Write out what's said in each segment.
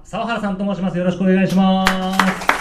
沢原さんと申します。よろしくお願いします。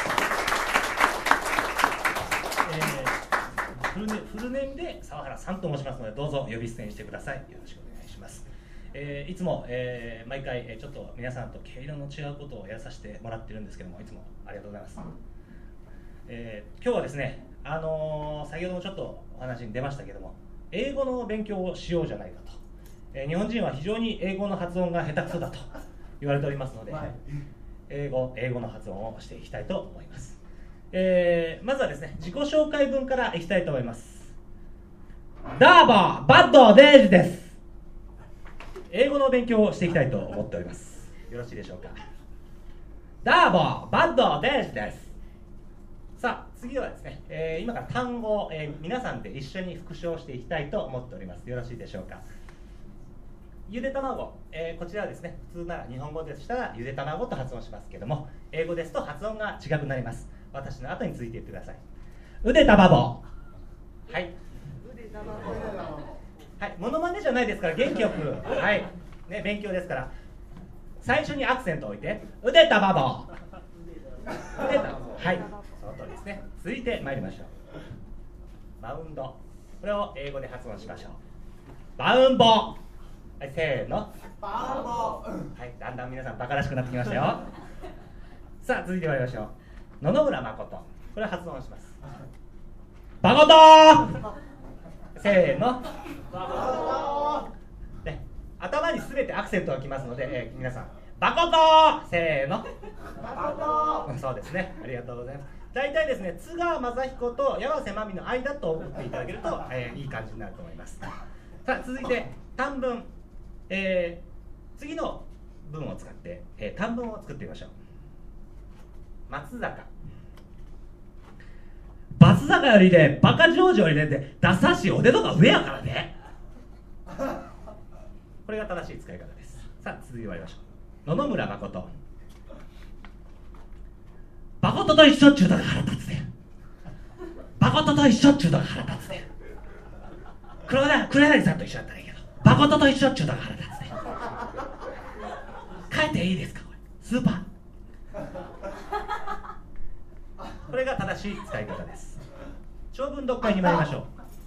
フルネームで沢原さんと申しますので、どうぞ呼び捨てにしてください。よろしくお願いします。いつも、毎回、ちょっと皆さんと毛色の違うことをやらさせてもらってるんですけども、いつもありがとうございます。今日はですね、先ほどもちょっとお話に出ましたけども、英語の勉強をしようじゃないかと。日本人は非常に英語の発音が下手くそだと言われておりますので、英語の発音をしていきたいと思います。まずはですね、自己紹介文からいきたいと思います。どうも、バッドデイジです。英語の勉強をしていきたいと思っております。よろしいでしょうか。どうも、バッドデイジです。さあ、次はですね、今から単語を、皆さんで一緒に復唱していきたいと思っております。よろしいでしょうか。ゆで卵、こちらはですね、普通なら日本語でしたらゆで卵と発音しますけども、英語ですと発音が違くなります。私の後についていってください。うでたばぼ。はい。はい、モノマネじゃないですから元気よく、はい、ね、勉強ですから、最初にアクセントを置いて、うでたばぼ。うでた、はい、その通りですね。続いて参りましょう。バウンド、これを英語で発音しましょう。バウンボ。はい、せーの。バウンボ。はい、だんだん皆さんバカらしくなってきましたよ。さあ、続いて参りましょう。野々村誠、これを発音します。バコトー。せーの。ね、頭にすべてアクセントがきますので、皆さんバコトー。せーの。バコトー。そうですね、ありがとうございます。大体ですね、津川雅彦と八瀬まみの間と思っていただけると、いい感じになると思います。さあ、続いて短文、次の文を使って、短文を作ってみましょう。松坂、バツ坂よりね、バカ上場よりね、ダサしいおでのが上やからね。これが正しい使い方です。さあ、続いてまいりましょう。野々村誠、バコトと一緒っちゅうのが腹立つね。バコトと一緒っちゅうのが腹立つね。黒柳さんと一緒だったらいいけど、バコトと一緒っちゅうのが腹立つね。帰っていいですか、これスーパー。これが正しい使い方です。長文読解に参りましょう。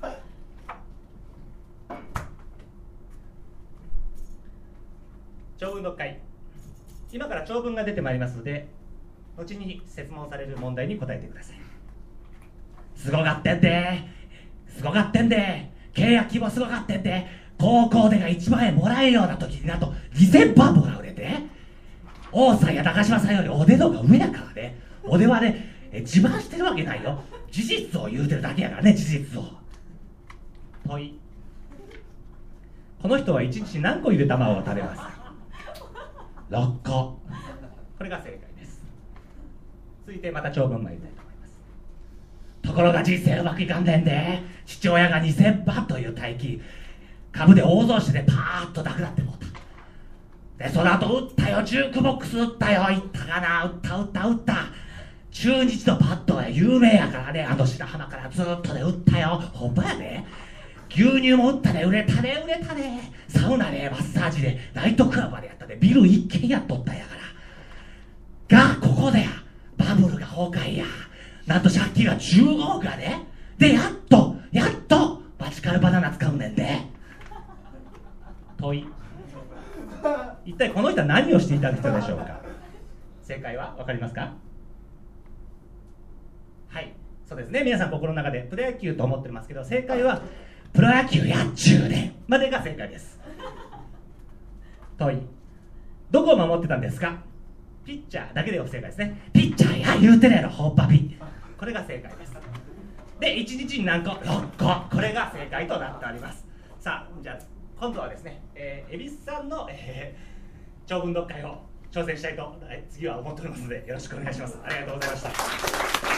長文読解、今から長文が出てまいりますので、後に設問される問題に答えてください。すごがってんで、すごがってんで、契約規模すごがってんで、高校でが1万円もらえるような時になんと2000万もらうねんで。王さんや高島さんよりおでのが上やからね。おではね、自慢してるわけないよ。事実を言うてるだけやからね、事実を。問い、この人は1日何個ゆで卵を食べますか。6個。これが正解です。続いてまた長文参りたいと思います。ところが人生うまくいかんねんで、父親が2000万という大金株で大増資でパーッとなくなってもうた。でその後打ったよ、ジュークボックス打ったよ。いったかな、打った中日のバットは有名やからね。あの白浜からずっとね打ったよ。ほんまやね。牛乳も打ったね、売れたね。サウナでマッサージでナイトクラブまでやったね。ビル一軒やっとったんやからが、ここでやバブルが崩壊や。なんと借金が15億やで。でやっとマジカルバナナ使うねんで。問い、一体この人は何をしていた人でしょうか。正解は分かりますか。はい、そうですね。皆さん心の中でプロ野球と思ってますけど、正解はプロ野球やっちゅうねんまでが正解です。問い、どこを守ってたんですか。ピッチャーだけで不正解ですね。ピッチャーや言うてるやろ、ホッパピ。これが正解です。で、1日に何個、6個。これが正解となっております。さあ、じゃあ今度はですね、恵比寿さんの、長文読解を挑戦したいと、次は思っておりますので、よろしくお願いします。ありがとうございました。